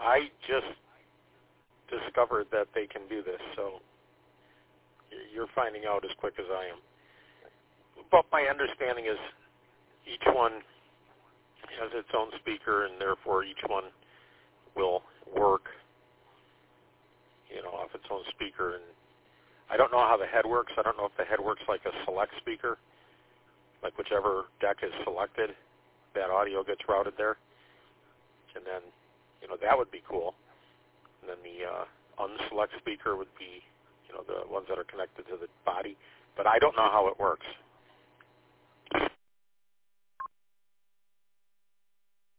I just discovered that they can do this, so you're finding out as quick as I am. But my understanding is each one has its own speaker, and therefore each one will work, off its own speaker. And I don't know how the head works. I don't know if the head works like a select speaker, like whichever deck is selected, that audio gets routed there. And then, that would be cool. And then the unselect speaker would be, the ones that are connected to the body. But I don't know how it works.